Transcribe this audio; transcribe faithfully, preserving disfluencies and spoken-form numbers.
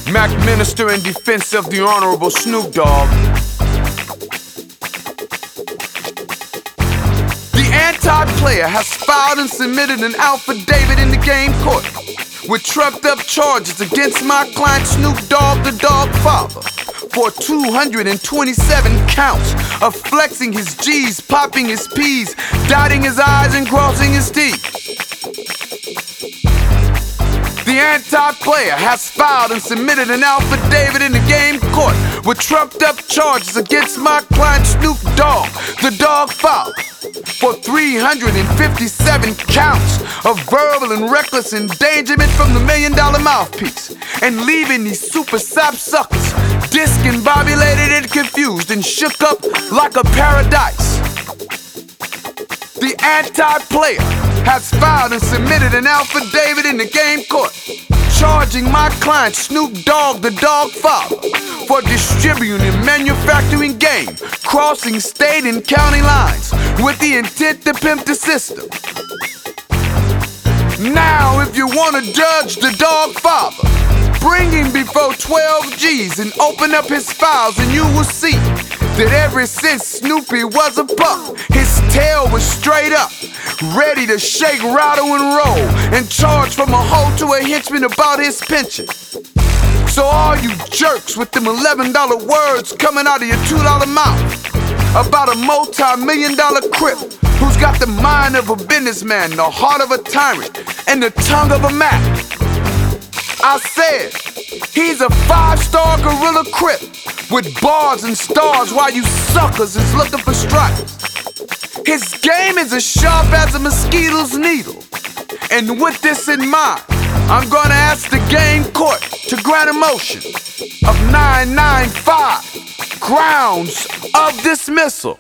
Mac Minister in defense of the Honorable Snoop Dogg. The anti-player has filed and submitted an affidavit in the game court with trumped up charges against my client Snoop Dogg, the Dogg Father, for two hundred twenty-seven counts of flexing his G's, popping his P's, dotting his I's and crossing his T's. The anti-player has filed and submitted an affidavit in the game court with trumped up charges against my client Snoop Dogg, the Dogg Father, for three hundred fifty-seven counts of verbal and reckless endangerment from the Million Dollar Mouthpiece, and leaving these super sap suckers discombobulated and confused and shook up like a paradise. The anti-player has filed and submitted an affidavit in the game court charging my client Snoop Dogg, the Dogg Father, for distributing and manufacturing game crossing state and county lines with the intent to pimp the system. Now, if you want to judge the Dogg Father, bring him before twelve G's and open up his files, and you will see that ever since Snoopy was a pup, his tail was straight up, ready to shake, rattle, and roll, and charge from a hoe to a henchman about his pension. So all you jerks with them eleven dollar words coming out of your two dollar mouth about a multi-million dollar crip who's got the mind of a businessman, the heart of a tyrant, and the tongue of a Mac. I said, he's a five-star gorilla crip with bars and stars while you suckers is looking for stripes. His game is as sharp as a mosquito's needle. And with this in mind, I'm gonna ask the game court to grant a motion of nine ninety-five grounds of dismissal.